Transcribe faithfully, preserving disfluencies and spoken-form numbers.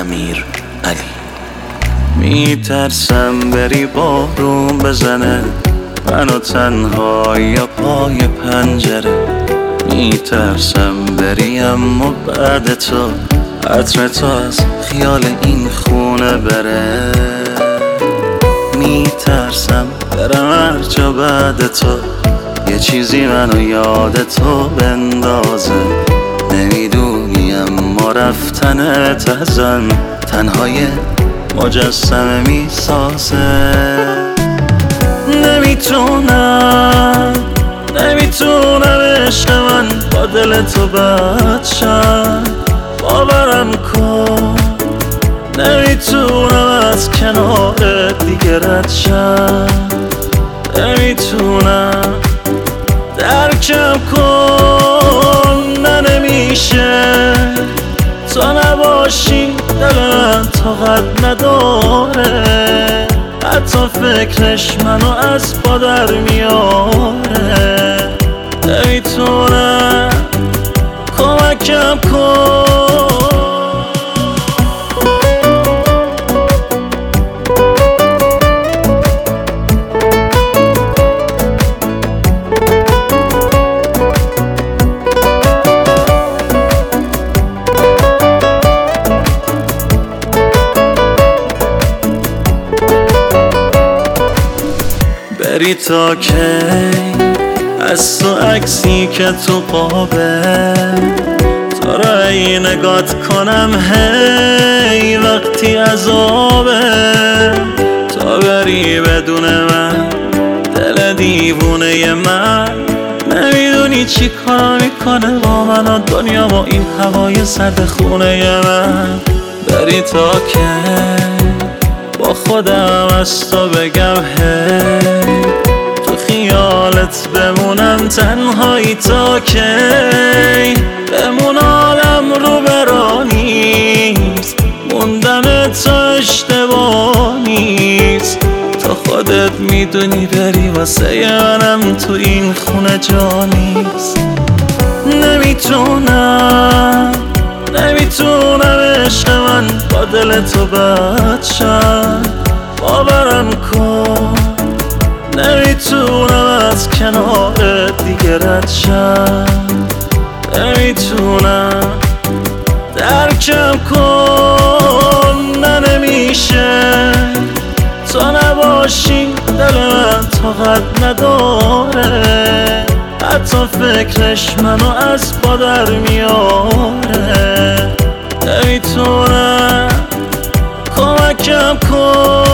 امیر علی. میترسم بری بارون بزنه منو تنها یا پای پنجره، میترسم بری اما بعد تو عطر تو از خیال این خونه بره. میترسم برم هر جا بعد تو یه چیزی منو یاد تو بندازه، نمیدونی اما رفتنت ازم تنهای مجسمه میسازه. نمیتونم نمیتونم عشق من با دل تو بد شم، باورم کن نمیتونم از کنارت دیگه رد شم. نمیتونم درکم کن، نه نمیشه تو نباشی دل من طاقت نداره، حتی فکرش منو از پا در میاره. نمیتونم کمکم کن. بری تا کی از تو عکسی که تو قابه تو را ای نگات کنم هی وقتی عذابه. تا بری بدون من دل دیوونه من نمیدونی چی کار میکنه با من و دنیا با این هوای سرد خونه من. بری تا کی با خودم از تو بگم هی تو خیالت بمونم تنهایی تا کی، بمون عالم رو برا نیست، موندن تو اشتباه نیست. تو خودت میدونی بری واسه منم تو این خونه جا نیست. نمیتونم نمیتونم عشق من با دل تو بد شم، باورم کن نمیتونم از کنارت دیگه رد شم. نمیتونم درکم کن، نه نمیشه تو نباشی دل من طاقت نداره، حتی فکرش منو از پا در میاره. نمیتونم کمکم کن.